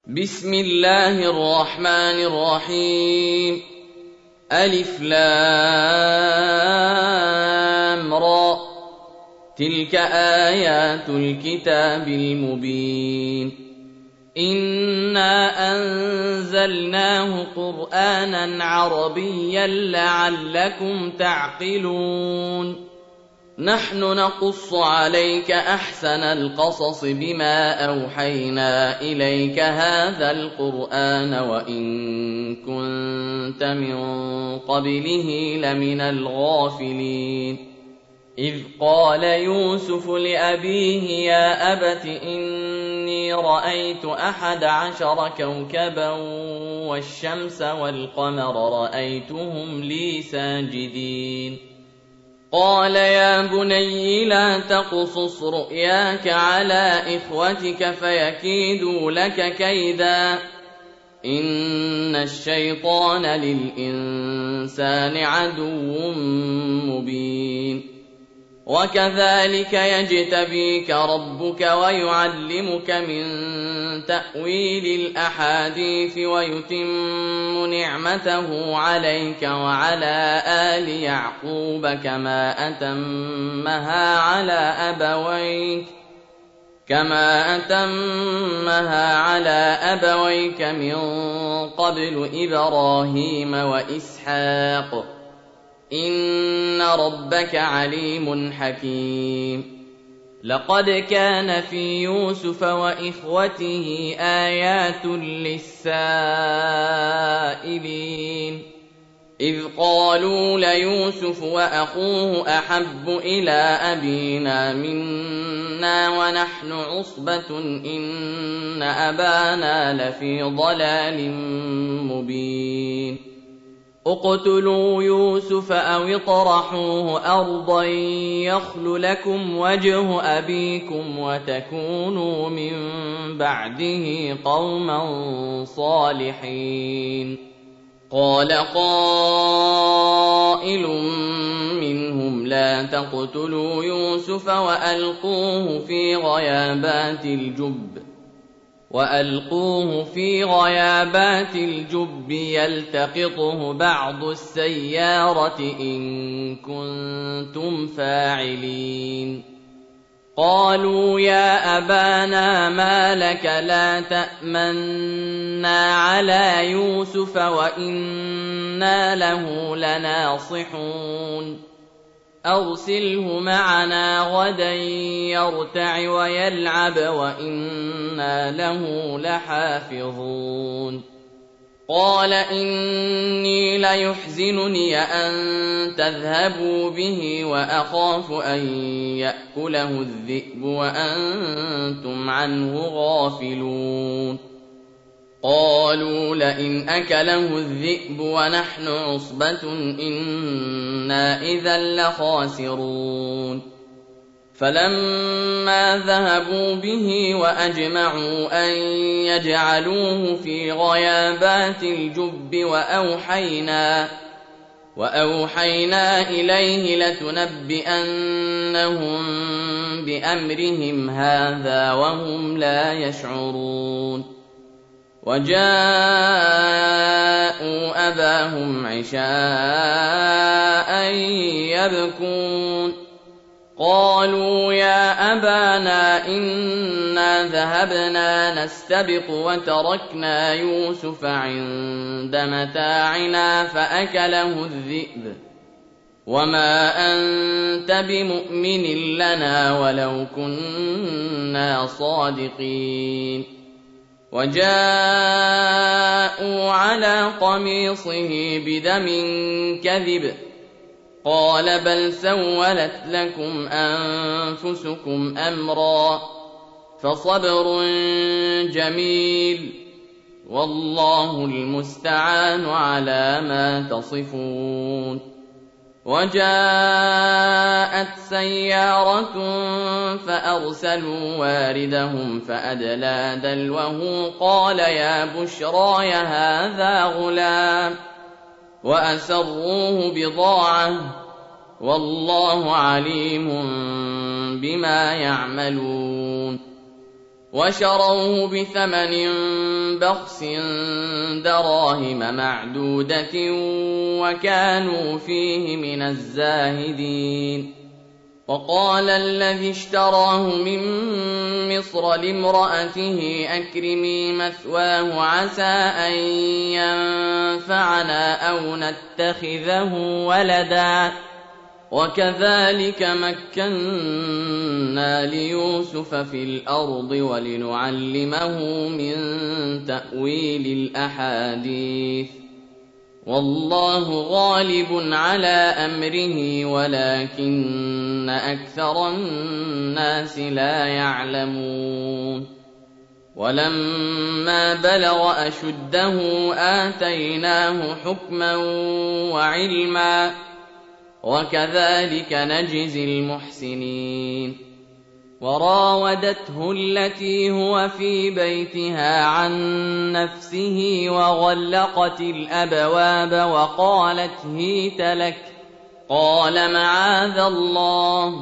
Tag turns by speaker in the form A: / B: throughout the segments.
A: بسم الله الرحمن الرحيم. ألف لام را، تلك آيات الكتاب المبين. إنا أنزلناه قرآنا عربيا لعلكم تعقلون. نحن نقص عليك أحسن القصص بما أوحينا إليك هذا القرآن وإن كنت من قبله لمن الغافلين. إذ قال يوسف لأبيه يا أبت إني رأيت 11 كوكبا والشمس والقمر رأيتهم لي ساجدين. قال يا بني لا تقصص رؤياك على إخوتك فيكيدوا لك كيدا، إن الشيطان للإنسان عدو مبين. وكذلك يجتبيك ربك ويعلمك من تأويل الأحاديث ويتم نعمته عليك وعلى آل يعقوب كما أتمها على أبويك من قبل إبراهيم وإسحاق، إن ربك عليم حكيم. لقد كان في يوسف وإخوته آيات للسائلين، إذ قالوا ليوسف وأخوه أحب إلى أبينا منا ونحن عصبة إن أبانا لفي ضلال مبين. اقتلوا يوسف أو اطرحوه أرضا يخل لكم وجه أبيكم وتكونوا من بعده قوما صالحين. قال قائل منهم لا تقتلوا يوسف وألقوه في غيابات الجب يلتقطه بعض السيارة إن كنتم فاعلين. قالوا يا أبانا ما لك لا تأمنا على يوسف وإنا له لناصحون، أرسله معنا غدا يرتع ويلعب وإنا له لحافظون. قال إني ليحزنني أن تذهبوا به وأخاف أن يأكله الذئب وأنتم عنه غافلون. قالوا لئن أكله الذئب ونحن عصبة إنا إذا لخاسرون. فلما ذهبوا به وأجمعوا أن يجعلوه في غيابات الجب وأوحينا إليه لتنبئنهم بأمرهم هذا وهم لا يشعرون. وجاءوا أباهم عشاء يبكون. قالوا يا أبانا إنا ذهبنا نستبق وتركنا يوسف عند متاعنا فأكله الذئب وما أنت بمؤمن لنا ولو كنا صادقين. وجاءوا على قميصه بدم كذب قال بل سولت لكم أنفسكم أمرا فصبر جميل والله المستعان على ما تصفون. وجاءت سيارة فأرسلوا واردهم فأدلى دلوه قال يا بشراي هذا غلام وأسروه بضاعة والله عليم بما يعملون. وشروه بثمن بخس دراهم معدودة وكانوا فيه من الزاهدين. وقال الذي اشتراه من مصر لامرأته أكرمي مثواه عسى أن ينفعنا أو نتخذه ولدا وكذلك مكنا ليوسف في الأرض ولنعلمه من تأويل الأحاديث والله غالب على أمره ولكن أكثر الناس لا يعلمون. ولما بلغ أشده آتيناه حكما وعلما وكذلك نجزي المحسنين. وراودته التي هو في بيتها عن نفسه وغلقت الأبواب وقالت هيت لك قال معاذ الله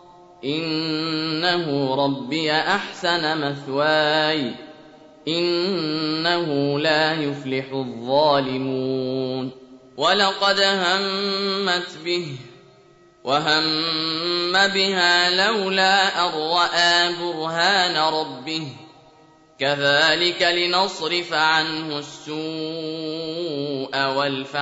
A: إنه ربي أحسن مثواي إنه لا يفلح الظالمون. ولقد همت به وهم بها لولا أن رأى برهان ربه كذلك لنصرف عنه السوء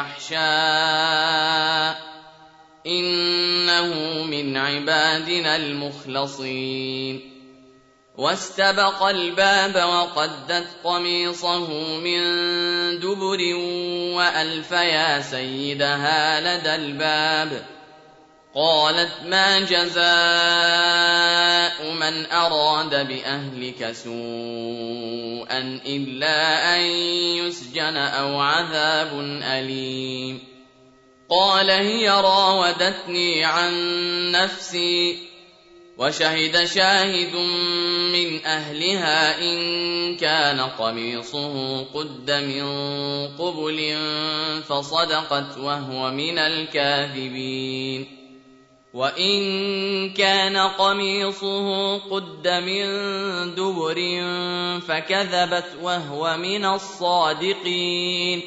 A: والفحشاء إنه من عبادنا المخلصين. واستبق الباب وقدت قميصه من دبر وألف يا سيدها لدى الباب قالت ما جزاء من أراد بأهلك سوءا إلا أن يسجن أو عذاب أليم. قال هي راودتني عن نفسي وشهد شاهد من أهلها إن كان قميصه قد من قبل فصدقت وهو من الكاذبين وإن كان قميصه قد من دبر فكذبت وهو من الصادقين.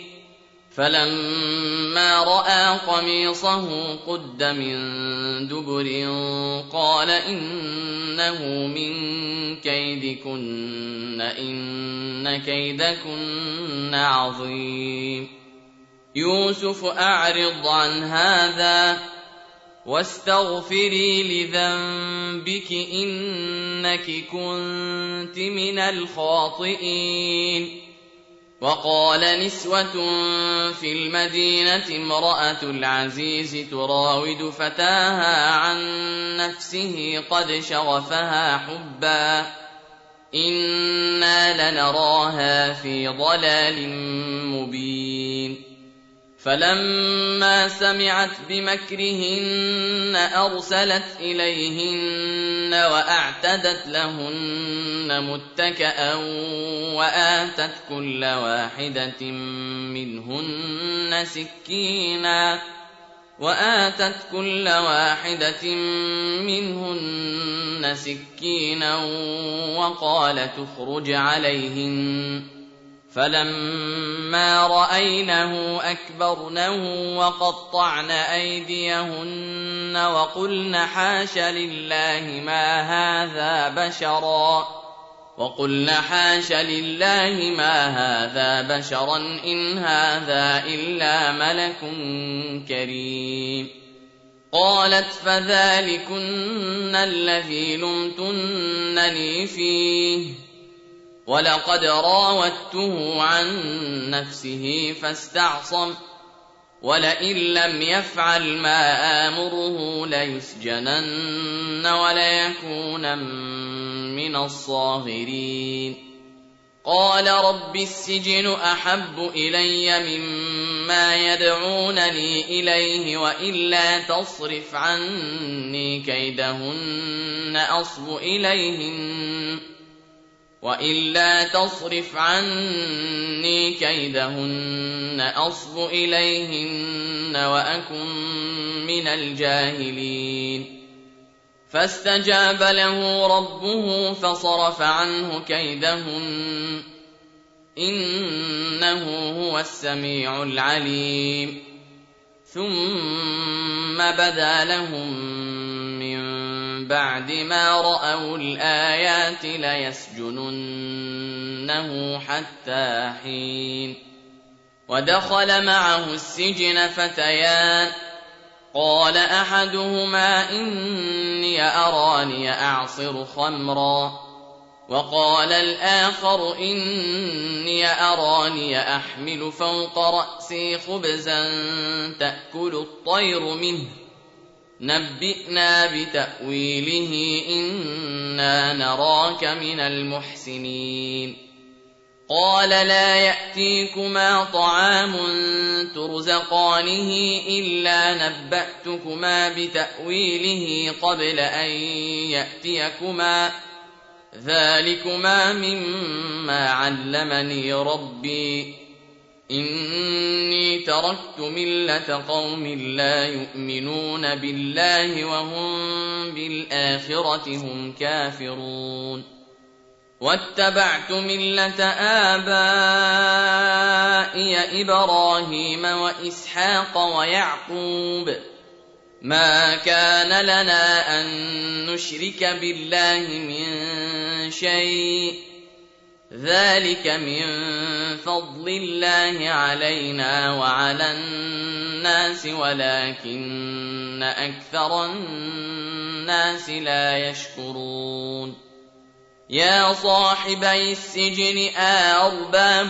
A: فلما رأى قميصه قد من دبر قال إنه من كيدكن إن كيدكن عظيم. يوسف أعرض عن هذا واستغفري لذنبك إنك كنت من الخاطئين. وقال نسوة في المدينة امرأة العزيز تراود فتاها عن نفسه قد شغفها حبا إنا لنراها في ضلال مبين. فلما سمعت بمكرهن أرسلت إليهن وأعتدت لهن متكئا وآتت كل واحدة منهن سكينا وقال تخرج عليهن فلما رأينه أكبرنه وقطعن أيديهن وقلن حاش لله ما هذا بشرا إن هذا إلا ملك كريم. قالت فذلكن الذي لمتنني فيه ولقد راودته عن نفسه فاستعصم ولئن لم يفعل ما آمره ليسجنن وليكونن من الصاغرين. قال رب السجن أحب إلي مما يدعونني إليه وإلا تصرف عني كيدهن أصب إليهن وأكن من الجاهلين. فاستجاب له ربه فصرف عنه كيدهن إنه هو السميع العليم ثم بدا لهم من بعد ما رأوا الآيات ليسجننه حتى حين ودخل معه السجن فتيان قال أحدهما إني أراني أعصر خمرا وقال الآخر إني أراني أحمل فوق رأسي خبزا تأكل الطير منه نبئنا بتأويله إنا نراك من المحسنين قال لا يأتيكما طعام ترزقانه إلا نبأتكما بتأويله قبل أن يأتيكما ذلكما مما علمني ربي إني تركت ملة قوم لا يؤمنون بالله وهم بالآخرة هم كافرون واتبعت ملة آبائي إبراهيم وإسحاق ويعقوب ما كان لنا أن نشرك بالله من شيء ذلك من فضل الله علينا وعلى الناس ولكن أكثر الناس لا يشكرون يا صاحبي السجن أأرباب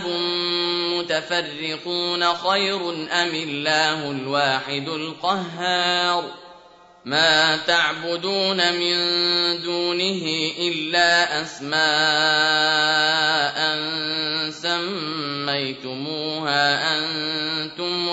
A: متفرقون خير أم الله الواحد القهار ما تعبدون من دونه إلا أسماء سميتموها أنتم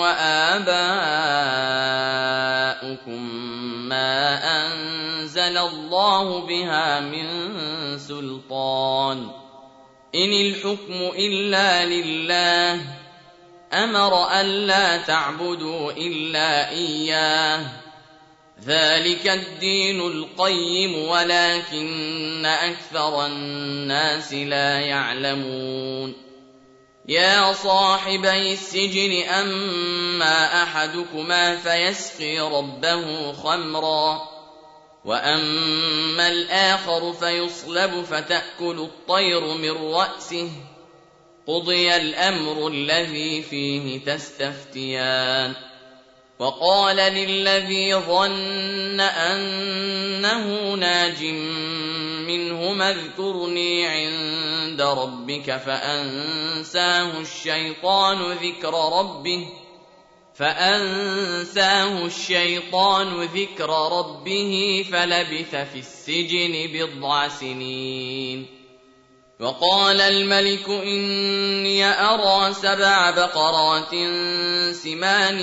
A: وآباؤكم ما أنزل الله بها من سلطان إن الحكم إلا لله أمر ألا تعبدوا إلا إياه ذلك الدين القيم ولكن أكثر الناس لا يعلمون يا صاحبي السجن أما أحدكما فيسقي ربه خمرا وأما الآخر فيصلب فتأكل الطير من رأسه قضي الأمر الذي فيه تستفتيان وقال للذي ظن أنه ناج منهما اذكرني عند ربك فأنساه الشيطان ذكر ربه فلبث في السجن بضع سنين وقال الملك إني أرى 7 بقرات سمان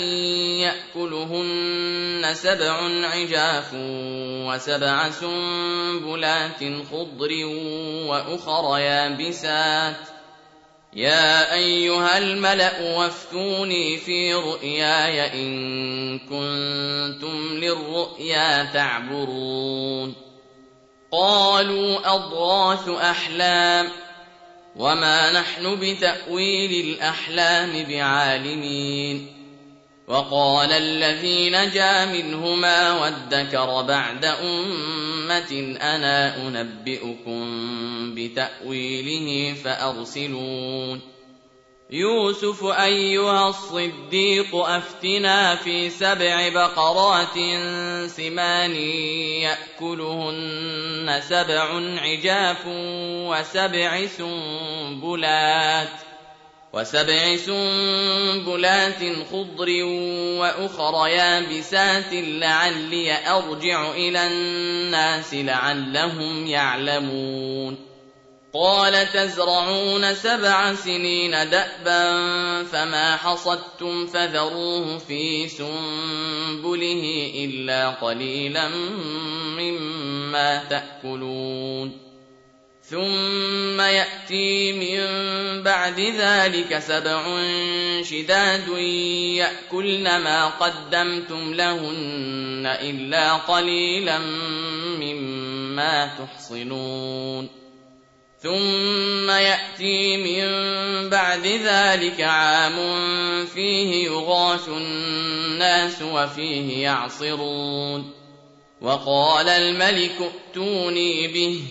A: يأكلهن 7 عجاف و7 سنبلات خضر وأخر يابسات يا أيها الملأ وافتوني في رؤياي إن كنتم للرؤيا تعبرون قالوا أضغاث أحلام وما نحن بتأويل الأحلام بعالمين وقال الذي نجا منهما وادكر بعد أمة أنا أنبئكم بتأويله فأرسلون يوسف أيها الصديق أفتنا في 7 بقرات سمان يأكلهن 7 عجاف و7 سنبلات خضر وأخر يابسات لعلي أرجع إلى الناس لعلهم يعلمون قال تزرعون 7 سنين دأبا فما حصدتم فذروه في سنبله إلا قليلا مما تأكلون ثم يأتي من بعد ذلك 7 شداد يأكلن ما قدمتم لهن إلا قليلا مما ما تحصنون ثم يأتي من بعد ذلك عام فيه يغاث الناس وفيه يعصرون وقال الملك ائتوني به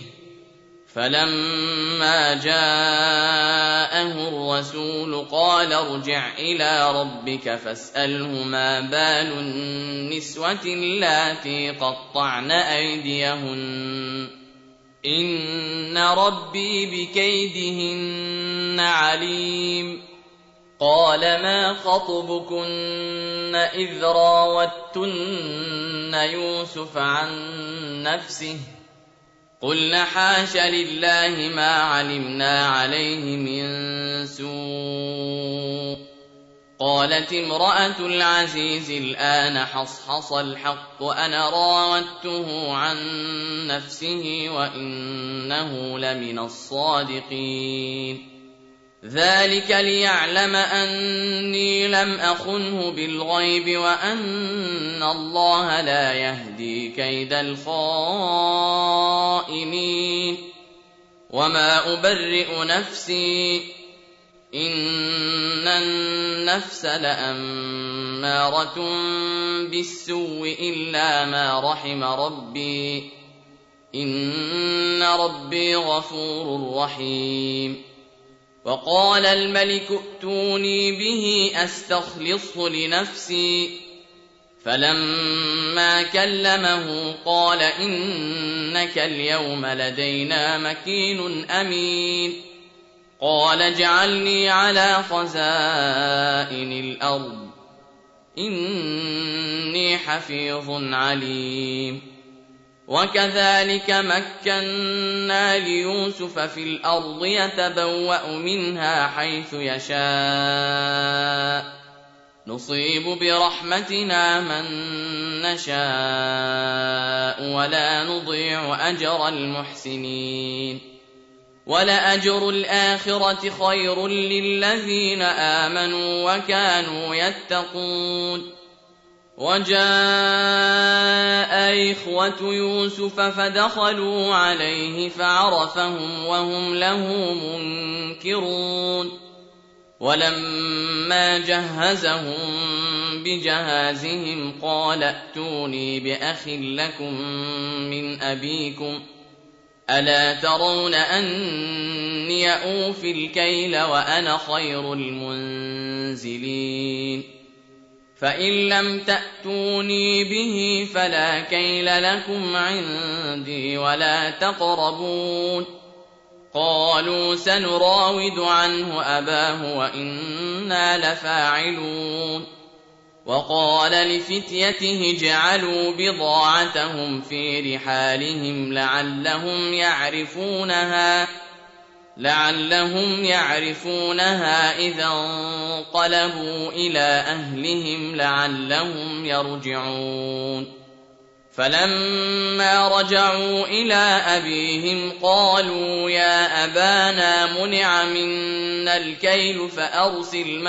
A: فلما جاءه الرسول قال ارجع إلى ربك فاسأله ما بال النسوة اللاتي قطعن أيديهن إن ربي بكيدهن عليم قال ما خطبكن إذ راوتن يوسف عن نفسه قلنا حاش لله ما علمنا عليه من سوء قالت امرأة العزيز الآن حصحص الحق أنا راودته عن نفسه وإنه لمن الصادقين ذلك ليعلم أني لم أخنه بالغيب وأن الله لا يهدي كيد الخائنين وما أبرئ نفسي إن النفس لأمارة بالسوء إلا ما رحم ربي إن ربي غفور رحيم وقال الملك ائتوني به أستخلصه لنفسي فلما كلمه قال إنك اليوم لدينا مكين أمين قال اجعلني على خزائن الأرض إني حفيظ عليم وكذلك مكنا ليوسف في الأرض يتبوأ منها حيث يشاء نصيب برحمتنا من نشاء ولا نضيع أجر المحسنين ولأجر الآخرة خير للذين آمنوا وكانوا يتقون وجاء إخوة يوسف فدخلوا عليه فعرفهم وهم له منكرون ولما جهزهم بجهازهم قال ائتوني بأخ لكم من أبيكم ألا ترون أني أوفي الكيل وأنا خير المنزلين فإن لم تأتوني به فلا كيل لكم عندي ولا تقربون قالوا سنراود عنه أباه وإنا لفاعلون وقال لفتيته اجعلوا بضاعتهم في رحالهم لعلهم يعرفونها إذا انقلبوا إلى أهلهم لعلهم يرجعون فلما رجعوا إلى أبيهم قالوا يا أبانا منع منا الكيل فأرسل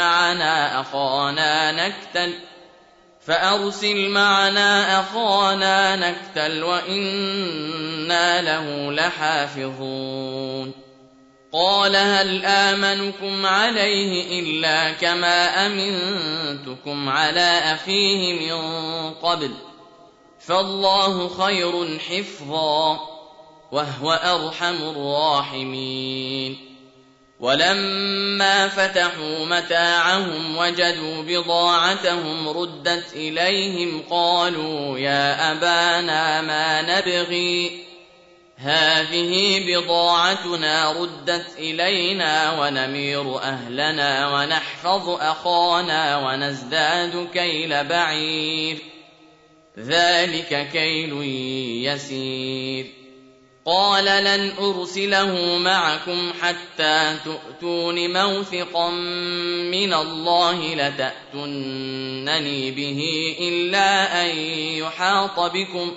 A: معنا أخانا نكتل وإنا له لحافظون قال هل آمنكم عليه إلا كما أمنتكم على أخيه من قبل فالله خير حفظا وهو أرحم الراحمين ولما فتحوا متاعهم وجدوا بضاعتهم ردت إليهم قالوا يا أبانا ما نبغي هذه بضاعتنا ردت إلينا ونمير أهلنا ونحفظ أخانا ونزداد كيل بعير ذلك كيل يسير قال لن أرسله معكم حتى تؤتون موثقا من الله لتأتونني به إلا أن يحاط بكم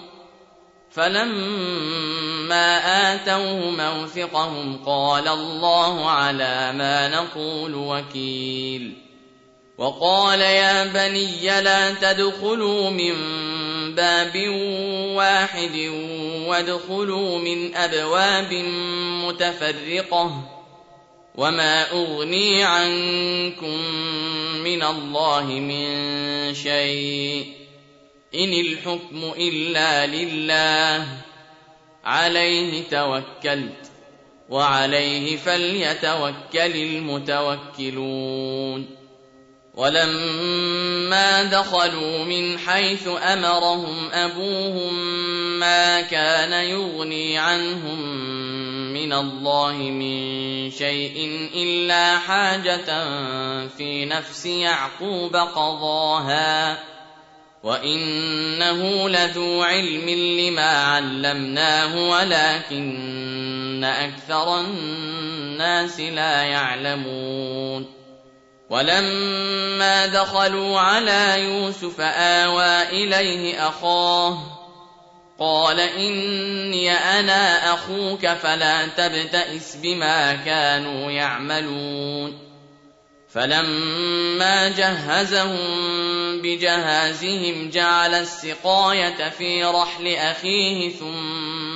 A: فلما آتوه موثقهم قال الله على ما نقول وكيل وقال يا بني لا تدخلوا من باب واحد وادخلوا من أبواب متفرقة وما أغني عنكم من الله من شيء إن الحكم إلا لله عليه توكلت وعليه فليتوكل المتوكلون ولما دخلوا من حيث أمرهم أبوهم ما كان يغني عنهم من الله من شيء إلا حاجة في نفس يعقوب قضاها وإنه لذو علم لما علمناه ولكن أكثر الناس لا يعلمون ولما دخلوا على يوسف آوى إليه أخاه قال إني أنا أخوك فلا تبتئس بما كانوا يعملون فلما جهزهم بجهازهم جعل السقاية في رحل أخيه ثم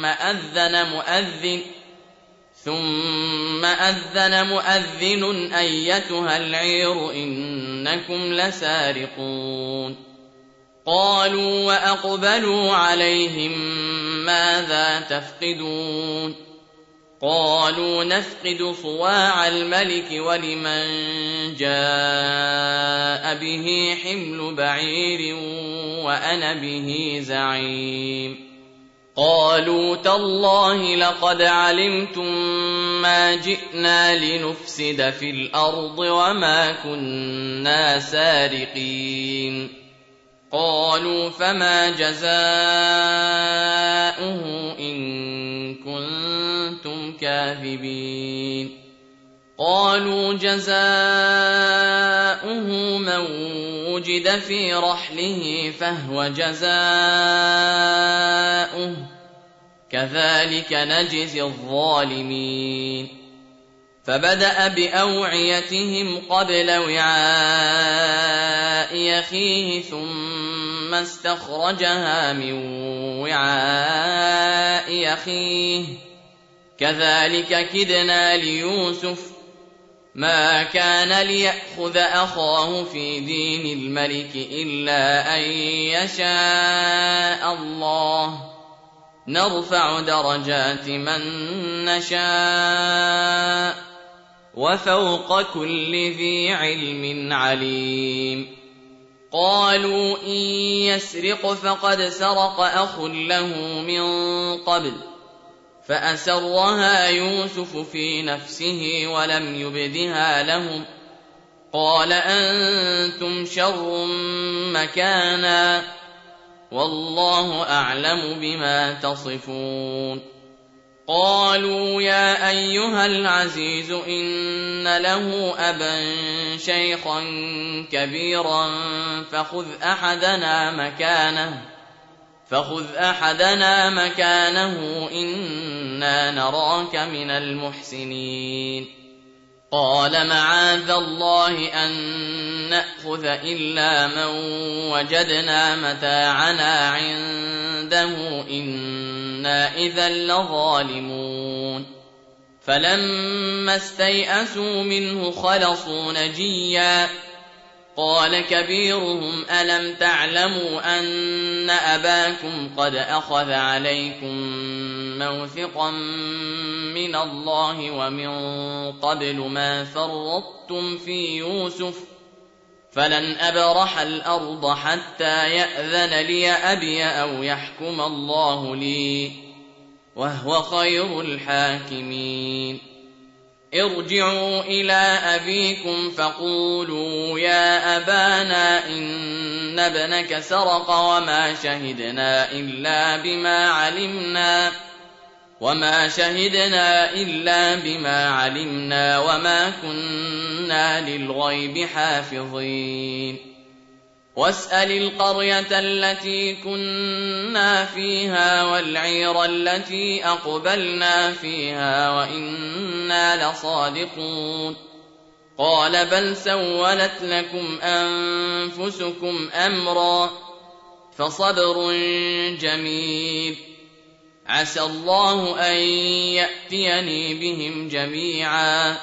A: أذن مؤذن أيتها العير إنكم لسارقون قالوا وأقبلوا عليهم ماذا تفقدون قالوا نفقد صواع الملك ولمن جاء به حمل بعير وأنا به زعيم قالوا تالله لقد علمتم ما جئنا لنفسد في الأرض وما كنا سارقين قالوا فما جزاؤه إن كنتم كاذبين قالوا جزاؤه من وجد في رحله فهو جزاؤه كذلك نجزي الظالمين فبدأ بأوعيتهم قبل وعاء أخيه ثم استخرجها من وعاء أخيه كذلك كدنا ليوسف ما كان ليأخذ أخاه في دين الملك إلا أن يشاء الله نرفع درجات من نشاء وفوق كل ذي علم عليم قالوا إن يسرق فقد سرق أخ له من قبل فأسرها يوسف في نفسه ولم يبدها لهم قال أنتم شر مكانا والله أعلم بما تصفون قالوا يا أيها العزيز إن له أبا شيخا كبيرا فخذ أحدنا مكانه إنا نراك من المحسنين قال معاذ الله أن نأخذ إلا من وجدنا متاعنا عنده إنا إذا لظالمون فلما استيئسوا منه خلصوا نجيا قال كبيرهم ألم تعلموا أن أباكم قد أخذ عليكم موثقا من الله ومن قبل ما فرطتم في يوسف فلن أبرح الأرض حتى يأذن لي أبي أو يحكم الله لي وهو خير الحاكمين ارجعوا إلى أبيكم فقولوا يا أبانا إن ابنك سرق وما شهدنا إلا بما علمنا وما كنا للغيب حافظين واسأل القرية التي كنا فيها والعير التي أقبلنا فيها وإنا لصادقون قال بل سولت لكم أنفسكم أمرا فصبر جميل. عسى الله أن يأتيني بهم جميعا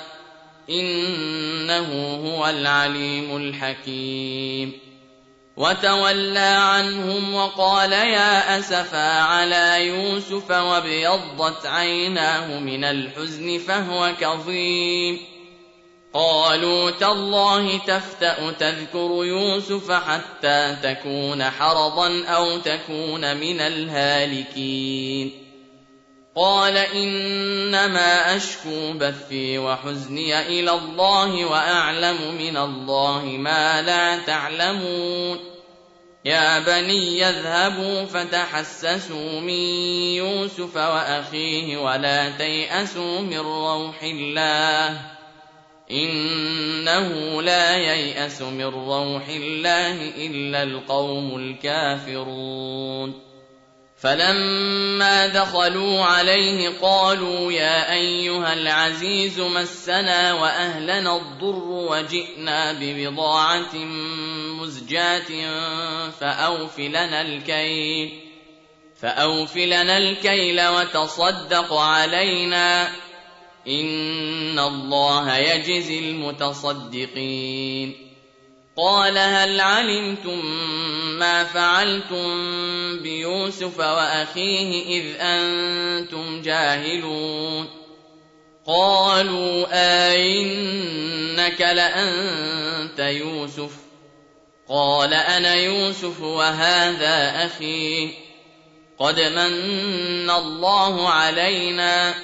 A: إنه هو العليم الحكيم. وتولى عنهم وقال يا أسفا على يوسف وابيضت عيناه من الحزن فهو كظيم. قالوا تالله تفتأ تذكر يوسف حتى تكون حرضا أو تكون من الهالكين. قال إنما أشكو بثي وحزني إلى الله وأعلم من الله ما لا تعلمون. يا بني يذهبوا فتحسسوا من يوسف وأخيه ولا تيأسوا من روح الله إنه لا ييأس من روح الله إلا القوم الكافرون. فلما دخلوا عليه قالوا يا أيها العزيز مسنا وأهلنا الضر وجئنا ببضاعة مزجاة فأوف لنا الكيل وتصدق علينا إن الله يجزي المتصدقين. قال هل علمتم ما فعلتم بيوسف وأخيه إذ أنتم جاهلون؟ قالوا أئنك لأنت يوسف؟ قال أنا يوسف وهذا أخي قد من الله علينا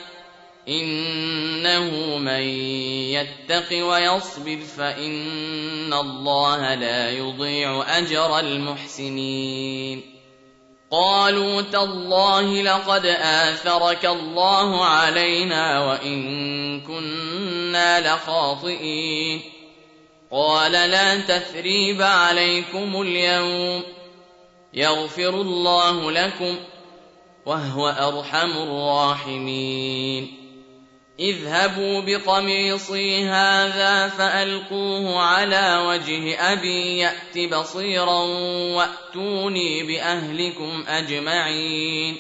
A: إنه من يتق ويصبر فإن الله لا يضيع أجر المحسنين. قالوا تالله لقد آثرك الله علينا وإن كنا لخاطئين. قال لا تثريب عليكم اليوم يغفر الله لكم وهو أرحم الراحمين. اذهبوا بقميصي هذا فألقوه على وجه أبي يأت بصيرا وأتوني بأهلكم أجمعين.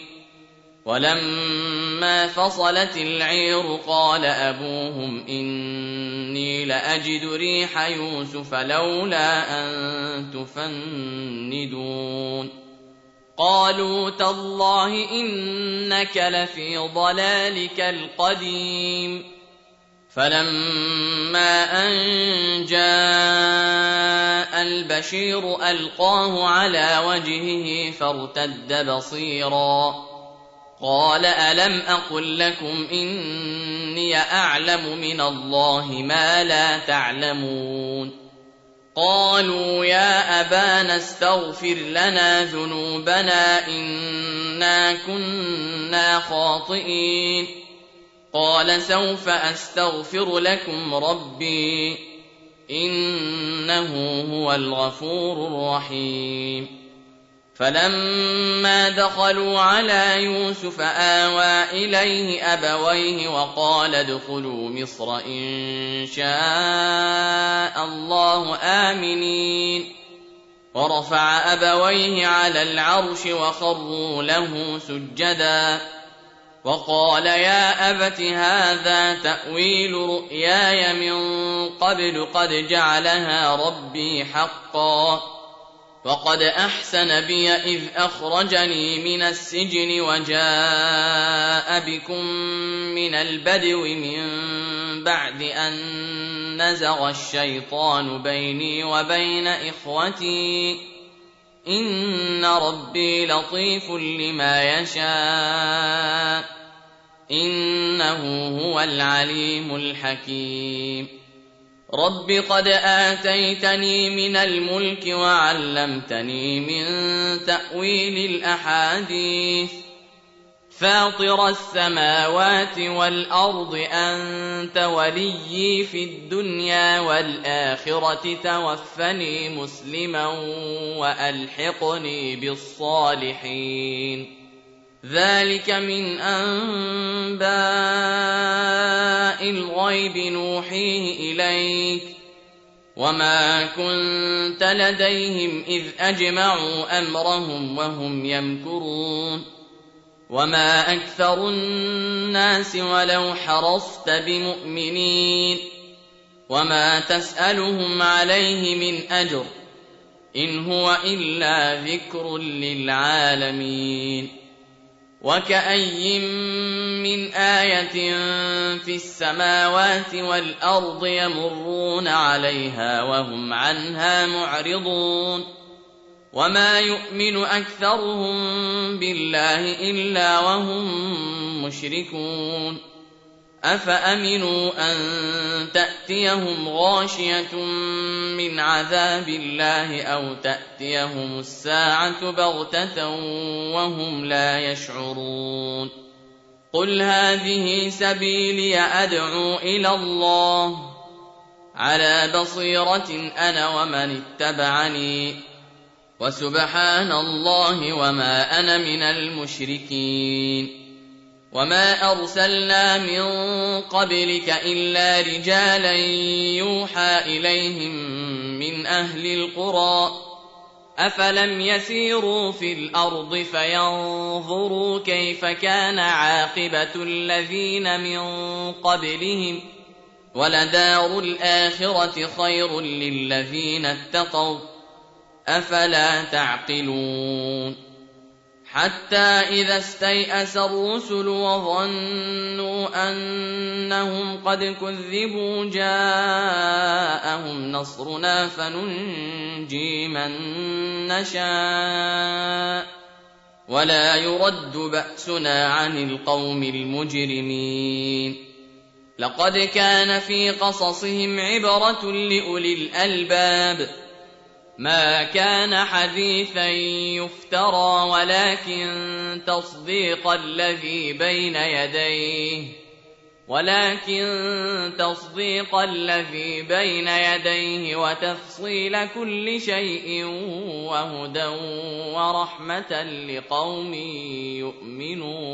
A: ولما فصلت العير قال أبوهم إني لأجد ريح يوسف لولا أن تفندون. قالوا تالله إنك لفي ضلالك القديم. فلما أن جاء البشير ألقاه على وجهه فارتد بصيرا قال ألم أقل لكم إني أعلم من الله ما لا تعلمون. قالوا يا أبانا استغفر لنا ذنوبنا إنا كنا خاطئين. قال سوف أستغفر لكم ربي إنه هو الغفور الرحيم. فلما دخلوا على يوسف آوى إليه أبويه وقال ادخلوا مصر إن شاء الله آمنين. ورفع أبويه على العرش وخروا له سجدا وقال يا أبت هذا تأويل رؤياي من قبل قد جعلها ربي حقا وقد أحسن بي إذ أخرجني من السجن وجاء بكم من البدو من بعد أن نزغ الشيطان بيني وبين إخوتي إن ربي لطيف لما يشاء إنه هو العليم الحكيم. رب قد آتيتني من الملك وعلمتني من تأويل الأحاديث فاطر السماوات والأرض أنت وليي في الدنيا والآخرة توفني مسلما وألحقني بالصالحين. ذلك من أنباء الغيب نوحيه إليك وما كنت لديهم إذ أجمعوا أمرهم وهم يمكرون وما أكثر الناس ولو حرصت بمؤمنين وما تسألهم عليه من أجر إن هو إلا ذكر للعالمين وكأي من آية في السماوات والأرض يمرون عليها وهم عنها معرضون وما يؤمن أكثرهم بالله إلا وهم مشركون أفأمنوا أن تأتيهم غاشية من عذاب الله أو تأتيهم الساعة بغتة وهم لا يشعرون قل هذه سبيلي أدعو إلى الله على بصيرة أنا ومن اتبعني وسبحان الله وما أنا من المشركين وما أرسلنا من قبلك إلا رجالا يوحى إليهم من أهل القرى أفلم يسيروا في الأرض فينظروا كيف كان عاقبة الذين من قبلهم ولدار الآخرة خير للذين اتقوا أفلا تعقلون حتى إذا استيأس الرسل وظنوا أنهم قد كذبوا جاءهم نصرنا فننجي من نشاء ولا يرد بأسنا عن القوم المجرمين لقد كان في قصصهم عبرة لأولي الألباب ما كان حديثا يفترى ولكن تصديق الذي بين يديه وتفصيل كل شيء وهدى ورحمة لقوم يؤمنون